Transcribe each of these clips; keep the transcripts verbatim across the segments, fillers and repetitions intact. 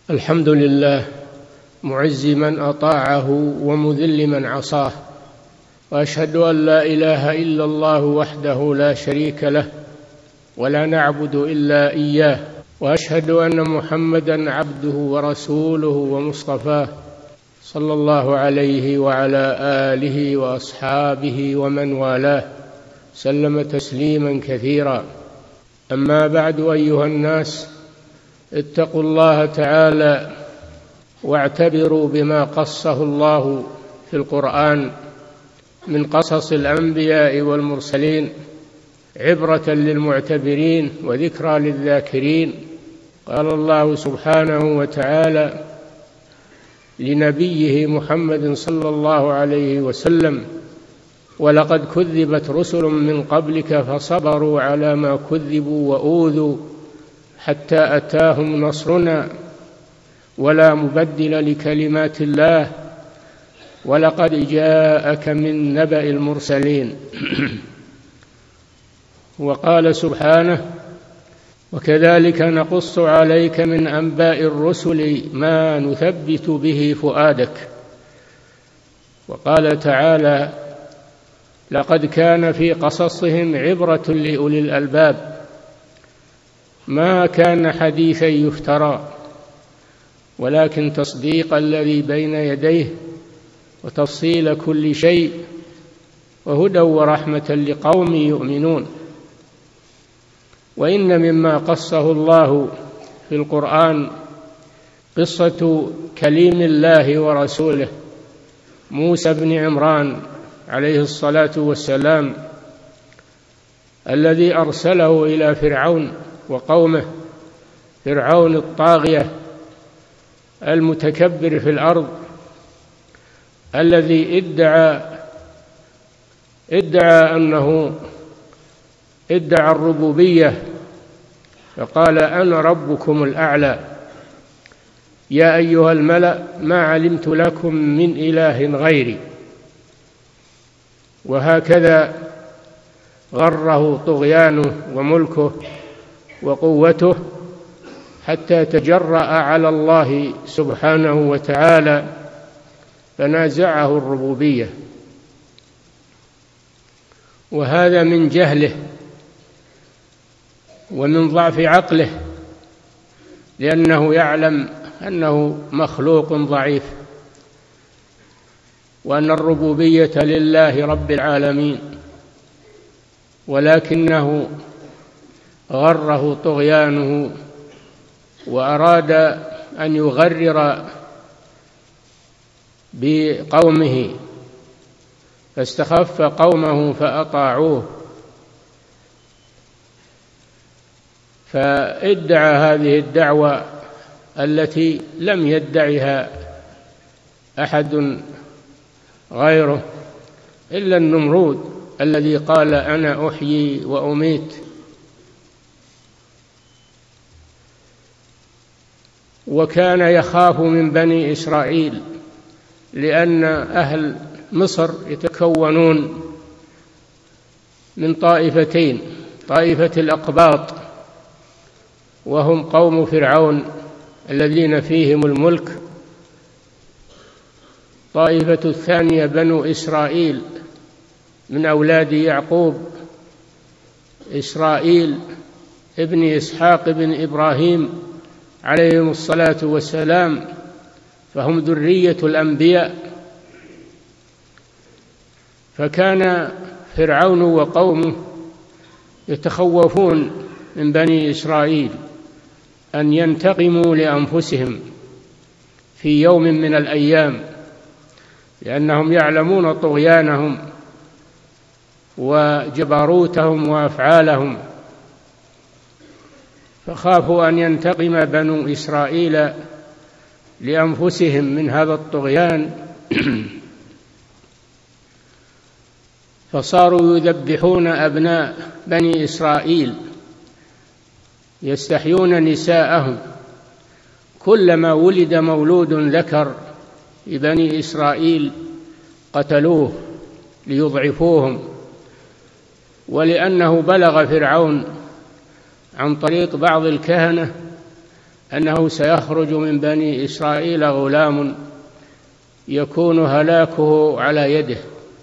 الحمد لله معز من أطاعه ومذل من عصاه، وأشهد أن لا إله إلا الله وحده لا شريك له ولا نعبد إلا إياه، وأشهد أن محمدًا عبده ورسوله ومصطفاه صلى الله عليه وعلى آله وأصحابه ومن والاه سلم تسليمًا كثيرا. أما بعد، أيها الناس، اتقوا الله تعالى واعتبروا بما قصه الله في القرآن من قصص الأنبياء والمرسلين عبرة للمعتبرين وذكرى للذاكرين. قال الله سبحانه وتعالى لنبيه محمد صلى الله عليه وسلم: ولقد كذبت رسل من قبلك فصبروا على ما كذبوا وأوذوا حتى أتاهم نصرنا ولا مبدل لكلمات الله ولقد جاءك من نبأ المرسلين. وقال سبحانه: وكذلك نقص عليك من أنباء الرسل ما نثبت به فؤادك. وقال تعالى: لقد كان في قصصهم عبرة لأولي الألباب ما كان حديثا يفترى ولكن تصديق الذي بين يديه وتفصيل كل شيء وهدى ورحمة لقوم يؤمنون. وإن مما قصه الله في القرآن قصة كليم الله ورسوله موسى بن عمران عليه الصلاة والسلام، الذي أرسله إلى فرعون وقومه، فرعون الطاغية المتكبر في الأرض، الذي ادعى ادعى أنه ادعى الربوبية، فقال: أنا ربكم الأعلى يا أيها الملأ ما علمت لكم من إله غيري. وهكذا غره طغيانه وملكه وقوته حتى تجرأ على الله سبحانه وتعالى فنازعه الربوبية، وهذا من جهله ومن ضعف عقله، لأنه يعلم أنه مخلوق ضعيف وأن الربوبية لله رب العالمين، ولكنه غره طغيانه وأراد أن يغرر بقومه فاستخف قومه فأطاعوه، فادعى هذه الدعوة التي لم يدعها أحد غيره إلا النمرود الذي قال: أنا أحيي وأميت. وكان يخاف من بني إسرائيل، لأن أهل مصر يتكونون من طائفتين: طائفة الأقباط وهم قوم فرعون الذين فيهم الملك، طائفة الثانية بنو إسرائيل من أولاد يعقوب، إسرائيل ابن إسحاق بن إبراهيم عليهم الصلاة والسلام، فهم ذرية الأنبياء. فكان فرعون وقومه يتخوفون من بني إسرائيل أن ينتقموا لأنفسهم في يوم من الأيام، لأنهم يعلمون طغيانهم وجبروتهم وأفعالهم، فخافوا أن ينتقم بنو إسرائيل لأنفسهم من هذا الطغيان فصاروا يذبحون أبناء بني إسرائيل، يستحيون نساءهم، كلما ولد مولود ذكر لبني إسرائيل قتلوه ليضعفوهم. ولأنه بلغ فرعون عن طريق بعض الكهنة أنه سيخرج من بني إسرائيل غلام يكون هلاكه على يده،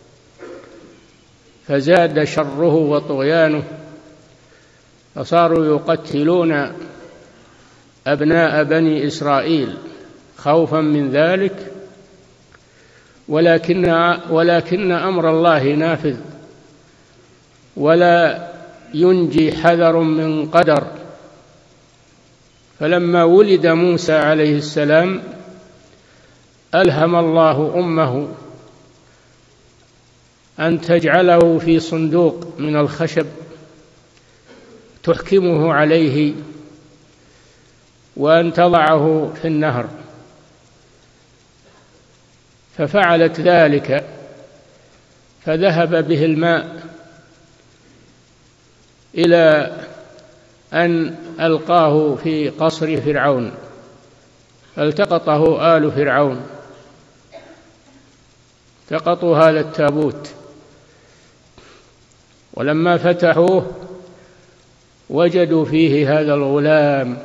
فزاد شره وطغيانه، فصاروا يقتلون أبناء بني إسرائيل خوفا من ذلك، ولكن ولكن أمر الله نافذ، ولا ينجي حذر من قدر. فلما ولد موسى عليه السلام ألهم الله أمه أن تجعله في صندوق من الخشب تحكمه عليه، وأن تضعه في النهر، ففعلت ذلك، فذهب به الماء إلى أن ألقاه في قصر فرعون، فالتقطه آل فرعون، التقطوا هذا التابوت، ولما فتحوه وجدوا فيه هذا الغلام،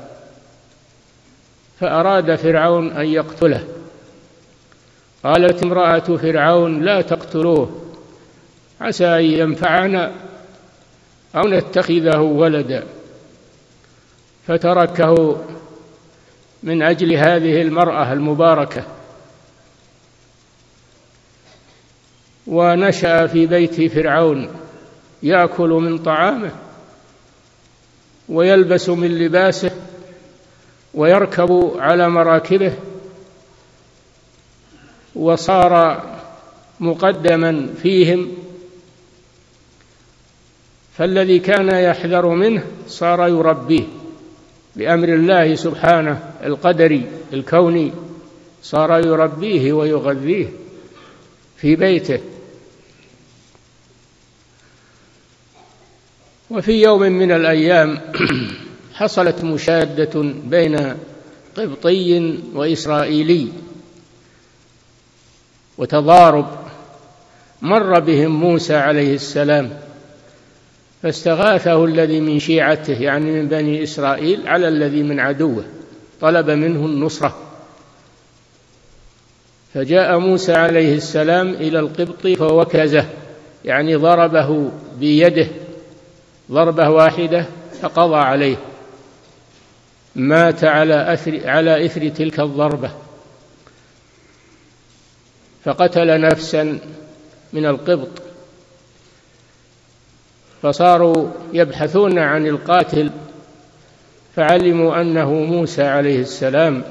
فأراد فرعون أن يقتله. قالت امرأة فرعون لا تقتلوه عسى أن ينفعنا أو نتخذه ولدا، فتركه من أجل هذه المرأة المباركة، ونشأ في بيت فرعون يأكل من طعامه ويلبس من لباسه ويركب على مراكبه، وصار مقدما فيهم، فالذي كان يحذر منه صار يربيه بأمر الله سبحانه القدري الكوني، صار يربيه ويغذيه في بيته. وفي يوم من الأيام حصلت مشادة بين قبطي وإسرائيلي وتضارب، مر بهم موسى عليه السلام فاستغاثه الذي من شيعته يعني من بني إسرائيل على الذي من عدوه، طلب منه النصرة، فجاء موسى عليه السلام إلى القبطي فوكزه، يعني ضربه بيده ضربة واحدة فقضى عليه، مات على أثر, على إثر تلك الضربة، فقتل نفسا من القبط، فصاروا يبحثون عن القاتل، فعلموا أنه موسى عليه السلام،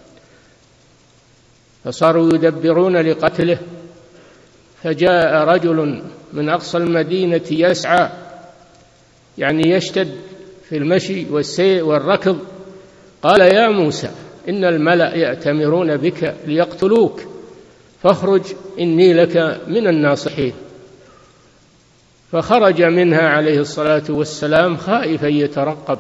فصاروا يدبرون لقتله. فجاء رجل من أقصى المدينة يسعى، يعني يشتد في المشي والسير والركض، قال يا موسى إن الملأ يأتمرون بك ليقتلوك، فاخرج إني لك من الناصحين. فخرج منها عليه الصلاة والسلام خائفا يترقب،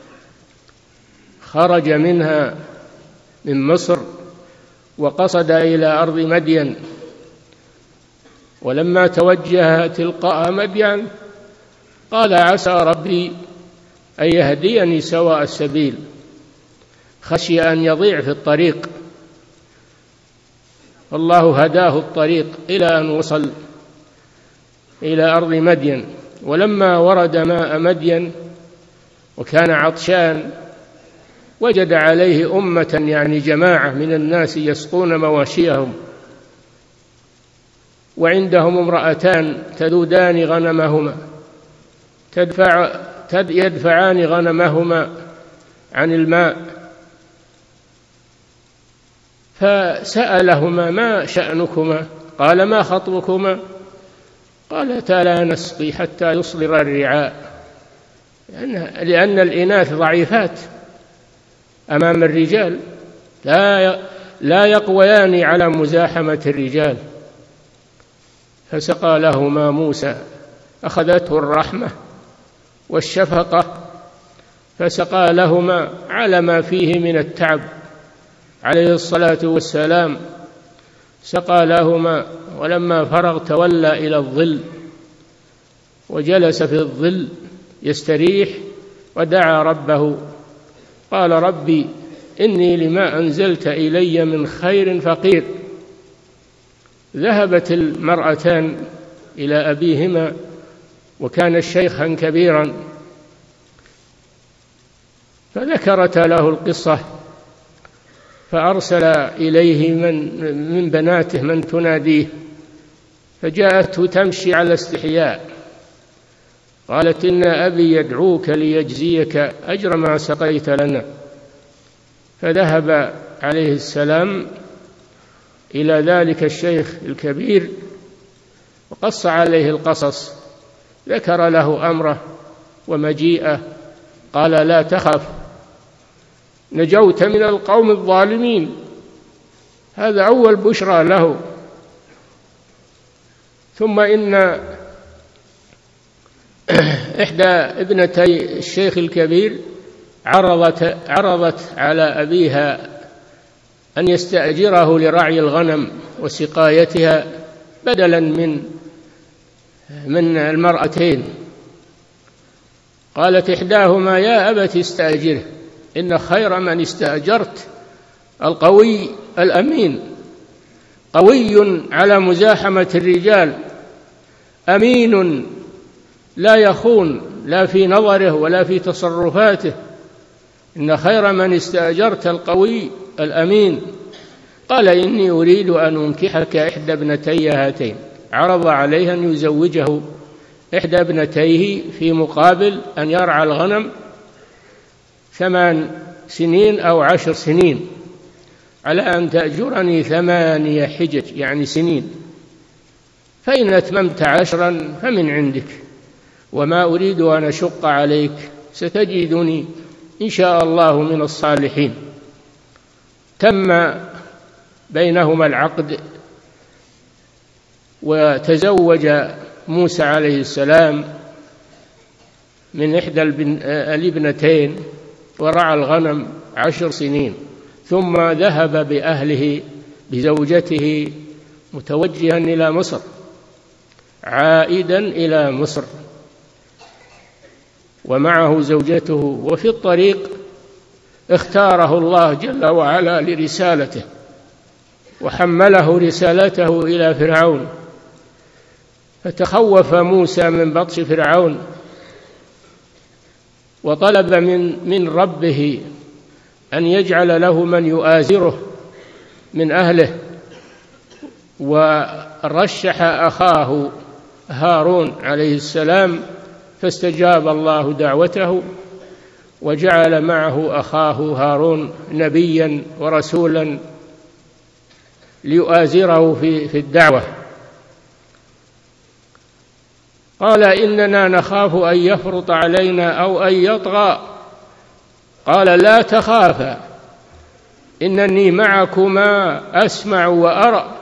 خرج منها من مصر وقصد إلى أرض مدين، ولما توجه تلقاء مدين قال عسى ربي أن يهديني سواء السبيل، خشي أن يضيع في الطريق، والله هداه الطريق إلى أن وصل إلى أرض مدين. ولما ورد ماء مدين وكان عطشان وجد عليه أمة، يعني جماعة من الناس يسقون مواشيهم، وعندهم امرأتان تذودان غنمهما تدفع يدفعان غنمهما عن الماء، فسألهما ما شأنكما؟ قال ما خطبكما؟ قالتا لا نسقي حتى يصدر الرعاء، لأن الإناث ضعيفات أمام الرجال، لا لا يقويان على مزاحمة الرجال. فسقى لهما موسى، أخذته الرحمة والشفقة فسقى لهما على ما فيه من التعب عليه الصلاة والسلام، سقى لهما، ولما فرغ تولى إلى الظل وجلس في الظل يستريح، ودعا ربه قال ربي إني لما أنزلت إلي من خير فقير. ذهبت المرأتان إلى أبيهما وكان شيخا كبيرا، فذكرتا له القصة، فأرسل إليه من من بناته من تناديه، فجاءته تمشي على استحياء، قالت إن أبي يدعوك ليجزيك أجر ما سقيت لنا. فذهب عليه السلام إلى ذلك الشيخ الكبير وقص عليه القصص، ذكر له أمره ومجيئه، قال لا تخف، نجوت من القوم الظالمين. هذا أول بشرى له. ثم إن إحدى ابنتي الشيخ الكبير عرضت, عرضت على أبيها أن يستأجره لرعي الغنم وسقايتها بدلا من من المرأتين. قالت إحداهما يا أبت استأجره، إن خير من استأجرت القوي الأمين، قوي على مزاحمة الرجال، أمين لا يخون لا في نظره ولا في تصرفاته، إن خير من استأجرت القوي الأمين. قال إني أريد أن أنكحك إحدى ابنتي هاتين. عرض عليها أن يزوجه إحدى ابنتيه في مقابل أن يرعى الغنم ثمان سنين أو عشر سنين، على أن تأجرني ثمانية حجج يعني سنين، فإن أتممت عشرا فمن عندك، وما أريد أن أشق عليك، ستجدني إن شاء الله من الصالحين. تم بينهما العقد، وتزوج موسى عليه السلام من إحدى الابنتين ورعى الغنم عشر سنين، ثم ذهب بأهله بزوجته متوجها إلى مصر، عائدا إلى مصر ومعه زوجته. وفي الطريق اختاره الله جل وعلا لرسالته، وحمله رسالته إلى فرعون، فتخوف موسى من بطش فرعون، وطلب من من ربه أن يجعل له من يؤازره من أهله، ورشح أخاه هارون عليه السلام، فاستجاب الله دعوته وجعل معه أخاه هارون نبيا ورسولا ليؤازره في في الدعوة. قال إننا نخاف أن يفرط علينا أو أن يطغى. قال لا تخافا إنني معكما أسمع وأرى.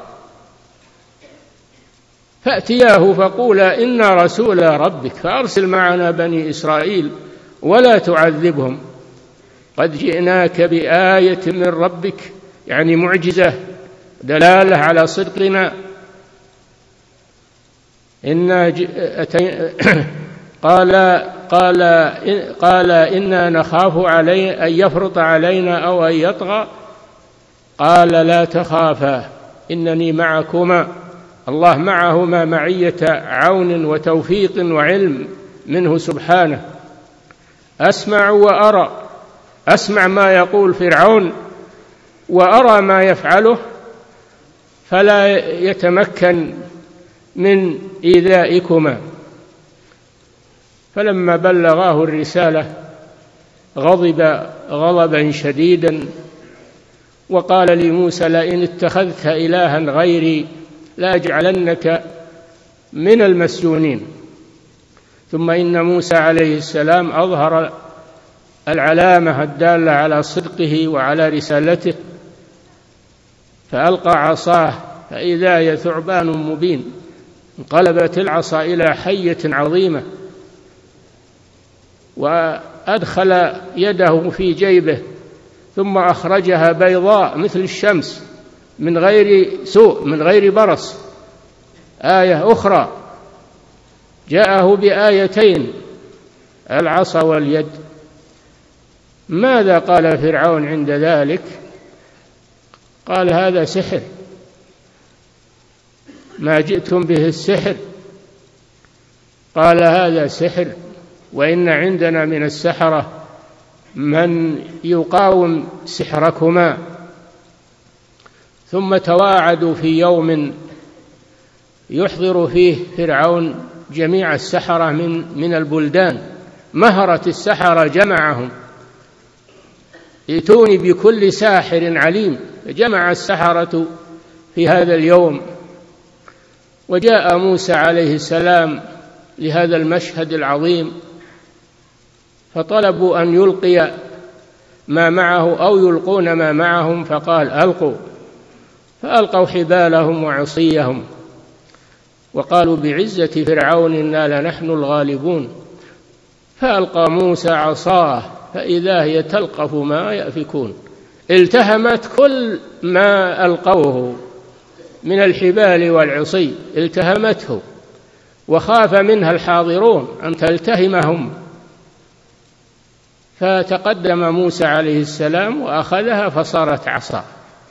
فأتياه فقولا إنا رسول ربك فأرسل معنا بني إسرائيل ولا تعذبهم قد جئناك بآية من ربك، يعني معجزة دلالة على صدقنا. إنا ج... قال قال قال إنا نخاف علي أن يفرط علينا أو أن يطغى. قال لا تخافا إنني معكما، الله معهما معية عون وتوفيق وعلم منه سبحانه. أسمع وأرى، أسمع ما يقول فرعون وأرى ما يفعله، فلا يتمكن من إيذائكما. فلما بلغاه الرسالة غضب غضبا شديدا، وقال لموسى لئن اتخذت إلها غيري لأجعلنك من المسجونين. ثم إن موسى عليه السلام أظهر العلامة الدالة على صدقه وعلى رسالته، فألقى عصاه فإذا هي ثعبان مبين، انقلبت العصا إلى حية عظيمة، وأدخل يده في جيبه ثم أخرجها بيضاء مثل الشمس من غير سوء من غير برص. آية أخرى جاءه بآيتين، العصا واليد، ماذا قال فرعون عند ذلك؟ قال هذا سحر، ما جئتم به السحر. قال هذا سحر، وإن عندنا من السحرة من يقاوم سحركما. ثم تواعدوا في يوم يحضر فيه فرعون جميع السحرة من من البلدان، مهرة السحرة جمعهم، ائتوني بكل ساحر عليم. جمع السحرة في هذا اليوم، وجاء موسى عليه السلام لهذا المشهد العظيم، فطلبوا أن يلقي ما معه أو يلقون ما معهم، فقال ألقوا، فألقوا حبالهم وعصيهم وقالوا بعزة فرعون إنا لنحن الغالبون. فألقى موسى عصاه فإذا هي تلقف ما يأفكون، التهمت كل ما ألقوه من الحبال والعصي، التهمته، وخاف منها الحاضرون أن تلتهمهم، فتقدم موسى عليه السلام وأخذها فصارت عصا.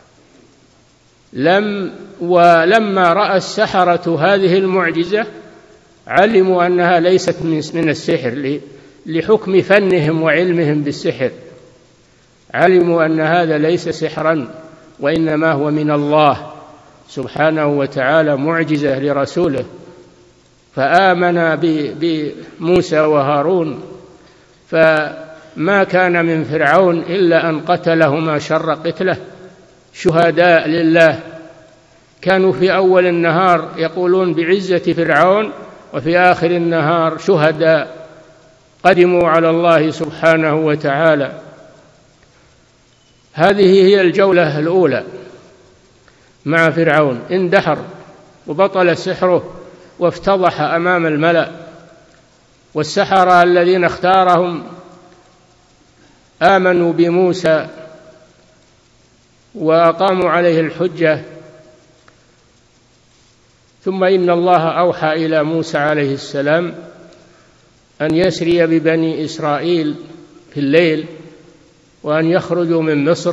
لم ولما رأى السحرة هذه المعجزة علموا أنها ليست من السحر، لحكم فنهم وعلمهم بالسحر، علموا أن هذا ليس سحرا وإنما هو من الله سبحانه وتعالى، معجزة لرسوله. فآمن بموسى وهارون، فما كان من فرعون إلا أن قتلهما شر قتله شهداء لله. كانوا في أول النهار يقولون بعزة فرعون، وفي آخر النهار شهداء قدموا على الله سبحانه وتعالى. هذه هي الجولة الأولى مع فرعون، اندحر وبطل سحره وافتضح أمام الملأ، والسحرة الذين اختارهم آمنوا بموسى وأقاموا عليه الحجة. ثم إن الله أوحى إلى موسى عليه السلام أن يسري ببني إسرائيل في الليل وأن يخرجوا من مصر.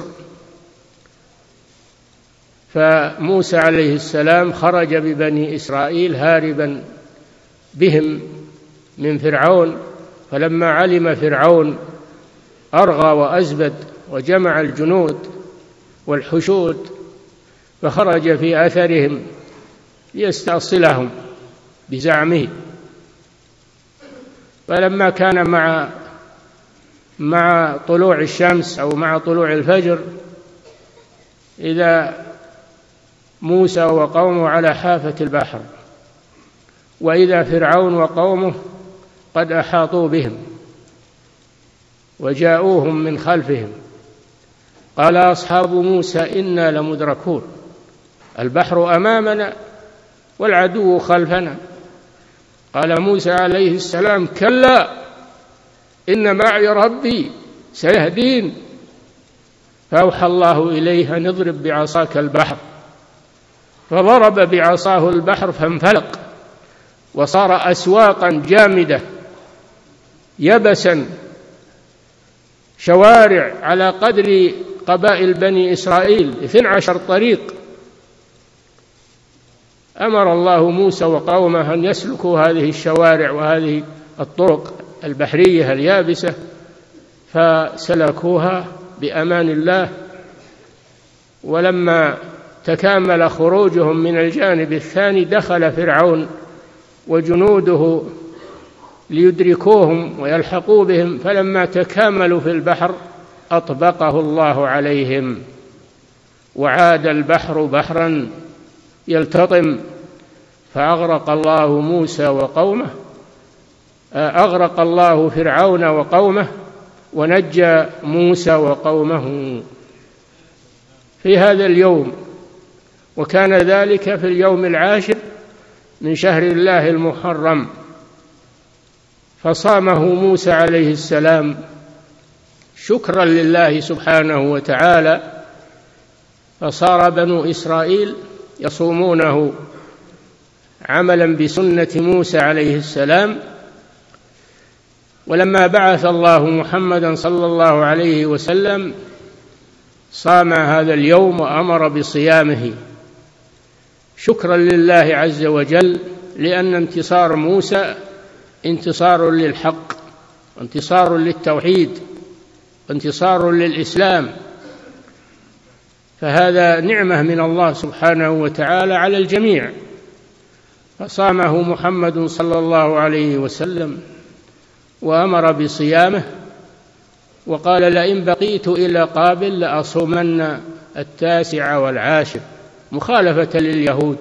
فموسى عليه السلام خرج ببني إسرائيل هاربا بهم من فرعون، فلما علم فرعون أرغى وأزبد وجمع الجنود والحشود، فخرج في أثرهم ليستأصلهم بزعمه. فلما كان مع مع طلوع الشمس أو مع طلوع الفجر، إذا موسى وقومه على حافة البحر، وإذا فرعون وقومه قد أحاطوا بهم وجاءوهم من خلفهم. قال أصحاب موسى إنا لمدركون، البحر أمامنا والعدو خلفنا. قال موسى عليه السلام كلا إن معي ربي سيهدين. فأوحى الله إليه أن اضرب بعصاك البحر، فضرب بعصاه البحر فانفلق وصار أسواقا جامدة يبسا، شوارع على قدر قبائل بني إسرائيل، اثني عشر طريق. أمر الله موسى وقومه أن يسلكوا هذه الشوارع وهذه الطرق البحرية اليابسة، فسلكوها بأمان الله. ولما تكامل خروجهم من الجانب الثاني دخل فرعون وجنوده ليدركوهم ويلحقوا بهم، فلما تكاملوا في البحر أطبقه الله عليهم، وعاد البحر بحرا يلتطم، فأغرق الله موسى وقومه، أغرق الله فرعون وقومه ونجى موسى وقومه في هذا اليوم. وكان ذلك في اليوم العاشر من شهر الله المحرم، فصامه موسى عليه السلام شكرا لله سبحانه وتعالى، فصار بنو إسرائيل يصومونه عملا بسنة موسى عليه السلام. ولما بعث الله محمدا صلى الله عليه وسلم صام هذا اليوم وأمر بصيامه شكرا لله عز وجل، لأن انتصار موسى انتصار للحق، انتصار للتوحيد، انتصار للإسلام، فهذا نعمة من الله سبحانه وتعالى على الجميع. فصامه محمد صلى الله عليه وسلم وأمر بصيامه، وقال: لئن بقيت إلى قابل لأصومن التاسع والعاشر، مخالفة لليهود.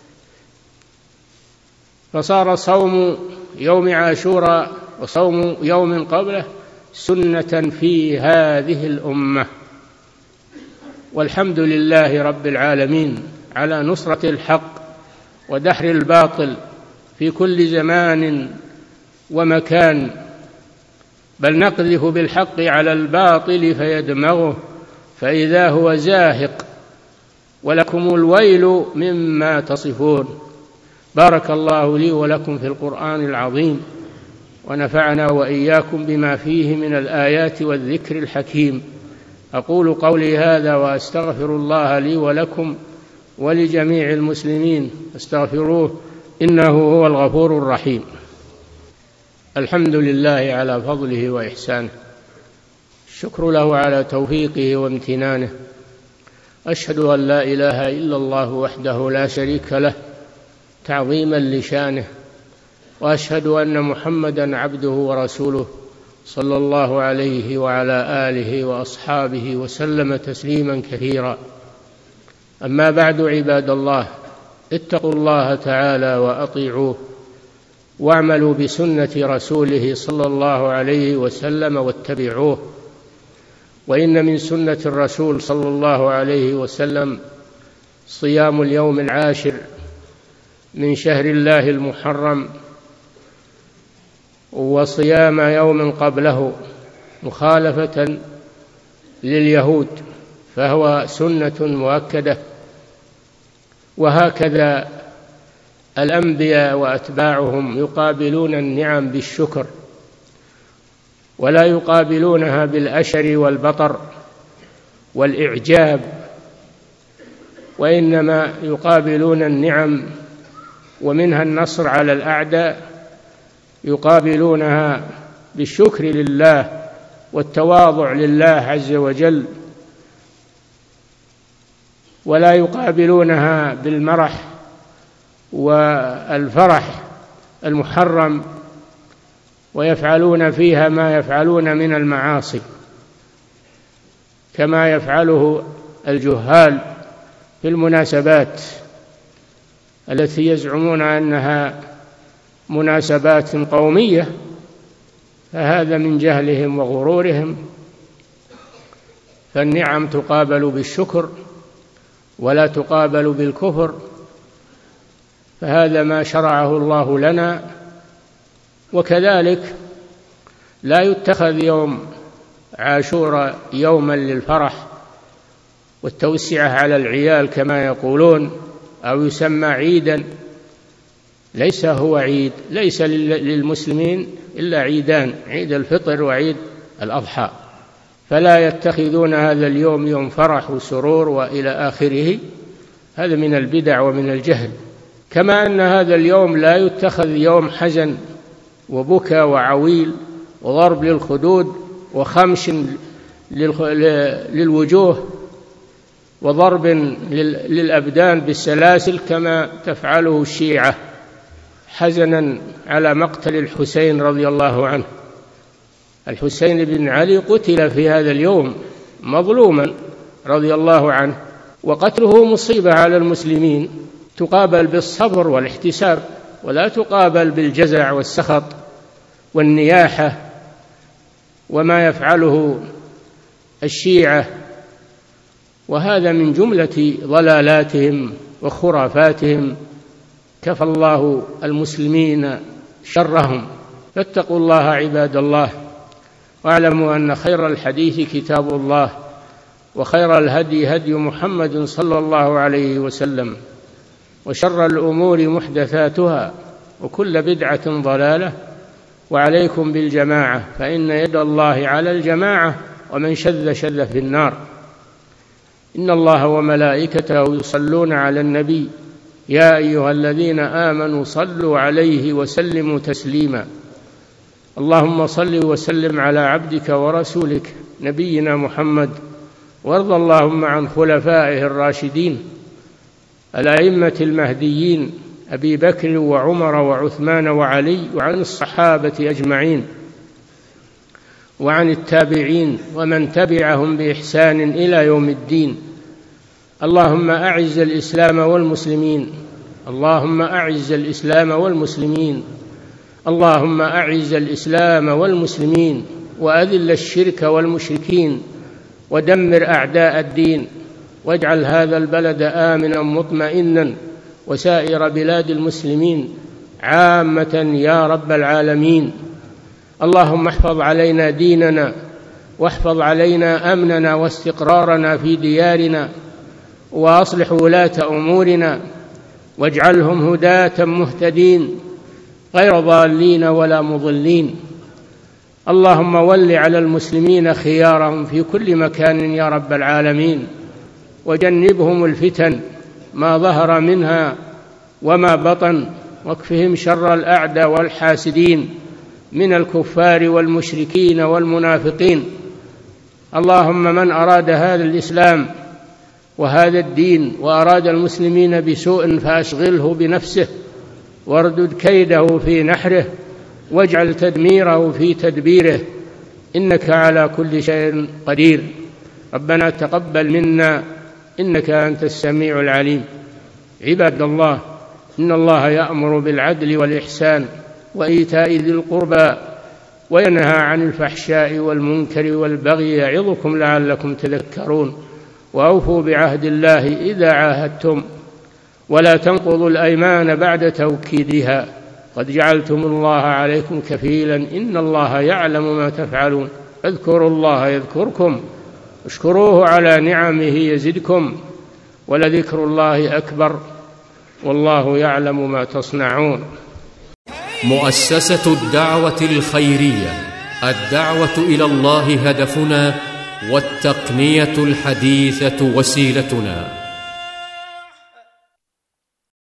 فصار صوم يوم عاشوراء وصوم يوم قبله سنة في هذه الأمة. والحمد لله رب العالمين على نصرة الحق ودحر الباطل في كل زمان ومكان، بل نقذف بالحق على الباطل فيدمغه فإذا هو زاهق، ولكم الويل مما تصفون. بارك الله لي ولكم في القرآن العظيم، ونفعنا وإياكم بما فيه من الآيات والذكر الحكيم. أقول قولي هذا وأستغفر الله لي ولكم ولجميع المسلمين، استغفروه إنه هو الغفور الرحيم. الحمد لله على فضله وإحسانه، الشكر له على توفيقه وامتنانه. أشهد أن لا إله إلا الله وحده لا شريك له تعظيما لشانه، وأشهد أن محمدا عبده ورسوله صلى الله عليه وعلى آله وأصحابه وسلم تسليما كثيرا. أما بعد، عباد الله، اتقوا الله تعالى وأطيعوه، واعملوا بسنة رسوله صلى الله عليه وسلم واتبعوه. وإن من سنة الرسول صلى الله عليه وسلم صيام اليوم العاشر من شهر الله المحرم، وصيام يوم قبله مخالفة لليهود، فهو سنة مؤكدة. وهكذا الأنبياء وأتباعهم يقابلون النعم بالشكر، ولا يقابلونها بالأشر والبطر والإعجاب، وإنما يقابلون النعم ومنها النصر على الأعداء، يقابلونها بالشكر لله والتواضع لله عز وجل، ولا يقابلونها بالمرح والفرح المحرم، ويفعلون فيها ما يفعلون من المعاصي كما يفعله الجهال في المناسبات التي يزعمون أنها مناسبات قومية، فهذا من جهلهم وغرورهم. فالنعم تقابل بالشكر ولا تقابل بالكفر، فهذا ما شرعه الله لنا. وكذلك لا يتخذ يوم عاشوراء يوما للفرح والتوسعة على العيال كما يقولون، أو يسمى عيدا. ليس هو عيد، ليس للمسلمين إلا عيدان: عيد الفطر وعيد الأضحى، فلا يتخذون هذا اليوم يوم فرح وسرور وإلى آخره. هذا من البدع ومن الجهل. كما أن هذا اليوم لا يتخذ يوم حزن وبكى وعويل وضرب للخدود وخمش للوجوه وضرب للأبدان بالسلاسل كما تفعله الشيعة حزنا على مقتل الحسين رضي الله عنه. الحسين بن علي قتل في هذا اليوم مظلوما رضي الله عنه، وقتله مصيبة على المسلمين تقابل بالصبر والاحتساب، ولا تقابل بالجزع والسخط والنياحة وما يفعله الشيعة. وهذا من جملة ضلالاتهم وخرافاتهم، كفى الله المسلمين شرهم. فاتقوا الله عباد الله، واعلموا أن خير الحديث كتاب الله، وخير الهدي هدي محمد صلى الله عليه وسلم، وشر الأمور محدثاتها، وكل بدعة ضلالة، وعليكم بالجماعة فإن يد الله على الجماعة ومن شذ شذ في النار. إن الله وملائكته يصلون على النبي يا أيها الذين آمنوا صلوا عليه وسلموا تسليما. اللهم صل وسلم على عبدك ورسولك نبينا محمد، وارض اللهم عن خلفائه الراشدين الأئمة المهديين أبي بكر وعمر وعثمان وعلي، وعن الصحابة أجمعين، وعن التابعين ومن تبعهم بإحسان إلى يوم الدين. اللهم أعز الإسلام والمسلمين، اللهم أعز الإسلام والمسلمين، اللهم أعز الإسلام والمسلمين، وأذل الشرك والمشركين، ودمر أعداء الدين، واجعل هذا البلد آمنا مطمئنا وسائر بلاد المسلمين عامة يا رب العالمين. اللهم احفظ علينا ديننا، واحفظ علينا أمننا واستقرارنا في ديارنا، وأصلح ولاة أمورنا، واجعلهم هداة مهتدين غير ضالين ولا مضلين. اللهم ول على المسلمين خيارهم في كل مكان يا رب العالمين، وجنبهم الفتن ما ظهر منها وما بطن، واكفهم شر الأعداء والحاسدين من الكفار والمشركين والمنافقين. اللهم من أراد هذا الإسلام وهذا الدين وأراد المسلمين بسوء فأشغله بنفسه، واردد كيده في نحره، واجعل تدميره في تدبيره، إنك على كل شيء قدير. ربنا تقبل منا إنك أنت السميع العليم. عباد الله، إن الله يأمر بالعدل والإحسان وإيتاء ذي القربى وينهى عن الفحشاء والمنكر والبغي يعظكم لعلكم تذكرون. وأوفوا بعهد الله إذا عاهدتم، ولا تنقضوا الأيمان بعد توكيدها، قد جعلتم الله عليكم كفيلا إن الله يعلم ما تفعلون. اذكروا الله يذكركم، اشكروه على نعمه يزدكم، ولذكر الله أكبر، والله يعلم ما تصنعون. مؤسسة الدعوة الخيرية، الدعوة إلى الله هدفنا، والتقنية الحديثة وسيلتنا.